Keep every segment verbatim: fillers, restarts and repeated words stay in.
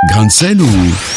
Grain de sel ou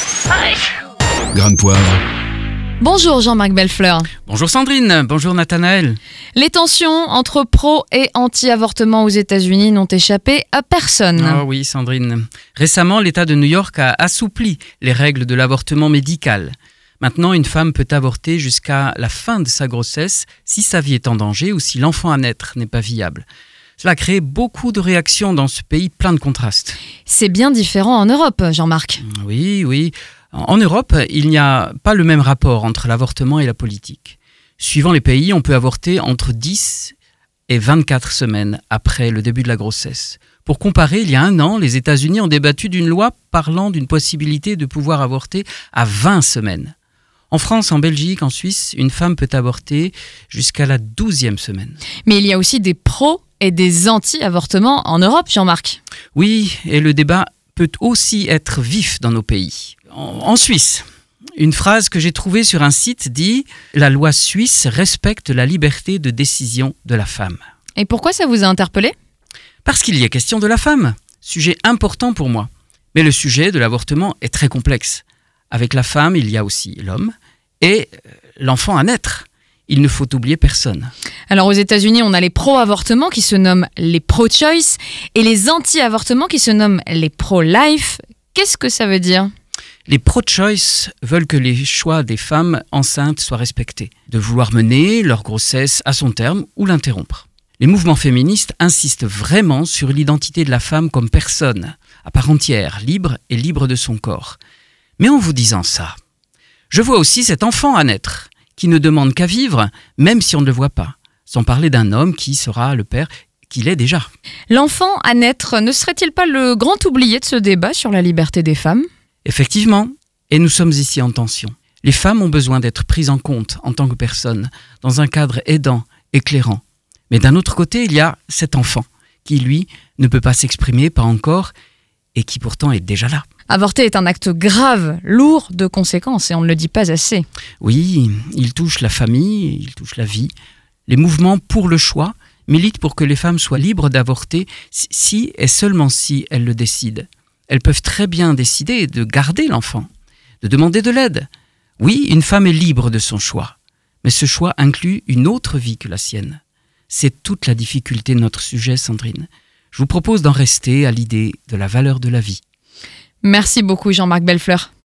grain de poivre? Bonjour Jean-Marc Bellefleur. Bonjour Sandrine, bonjour Nathanaël. Les tensions entre pro et anti-avortement aux États-Unis n'ont échappé à personne. Ah oui Sandrine. Récemment, l'État de New York a assoupli les règles de l'avortement médical. Maintenant, une femme peut avorter jusqu'à la fin de sa grossesse si sa vie est en danger ou si l'enfant à naître n'est pas viable. Cela a créé beaucoup de réactions dans ce pays, plein de contrastes. C'est bien différent en Europe, Jean-Marc. Oui, oui. En Europe, il n'y a pas le même rapport entre l'avortement et la politique. Suivant les pays, on peut avorter entre dix et vingt-quatre semaines après le début de la grossesse. Pour comparer, il y a un an, les États-Unis ont débattu d'une loi parlant d'une possibilité de pouvoir avorter à vingt semaines. En France, en Belgique, en Suisse, une femme peut avorter jusqu'à la douzième semaine. Mais il y a aussi des pros et des anti-avortements en Europe, Jean-Marc. Oui, et le débat peut aussi être vif dans nos pays. En Suisse, une phrase que j'ai trouvée sur un site dit « La loi suisse respecte la liberté de décision de la femme ». Et pourquoi ça vous a interpellé ? Parce qu'il y est question de la femme, sujet important pour moi. Mais le sujet de l'avortement est très complexe. Avec la femme, il y a aussi l'homme et l'enfant à naître. Il ne faut oublier personne. Alors aux États-Unis, on a les pro-avortements qui se nomment les pro-choice et les anti-avortements qui se nomment les pro-life. Qu'est-ce que ça veut dire ? Les pro-choice veulent que les choix des femmes enceintes soient respectés, de vouloir mener leur grossesse à son terme ou l'interrompre. Les mouvements féministes insistent vraiment sur l'identité de la femme comme personne, à part entière, libre et libre de son corps. Mais en vous disant ça, je vois aussi cet enfant à naître, qui ne demande qu'à vivre, même si on ne le voit pas, sans parler d'un homme qui sera le père qu'il est déjà. L'enfant à naître ne serait-il pas le grand oublié de ce débat sur la liberté des femmes ? Effectivement, et nous sommes ici en tension. Les femmes ont besoin d'être prises en compte en tant que personnes, dans un cadre aidant, éclairant. Mais d'un autre côté, il y a cet enfant, qui lui ne peut pas s'exprimer, pas encore, et qui pourtant est déjà là. Avorter est un acte grave, lourd de conséquences, et on ne le dit pas assez. Oui, il touche la famille, il touche la vie. Les mouvements pour le choix militent pour que les femmes soient libres d'avorter si et seulement si elles le décident. Elles peuvent très bien décider de garder l'enfant, de demander de l'aide. Oui, une femme est libre de son choix, mais ce choix inclut une autre vie que la sienne. C'est toute la difficulté de notre sujet, Sandrine. Je vous propose d'en rester à l'idée de la valeur de la vie. Merci beaucoup Jean-Marc Bellefleur.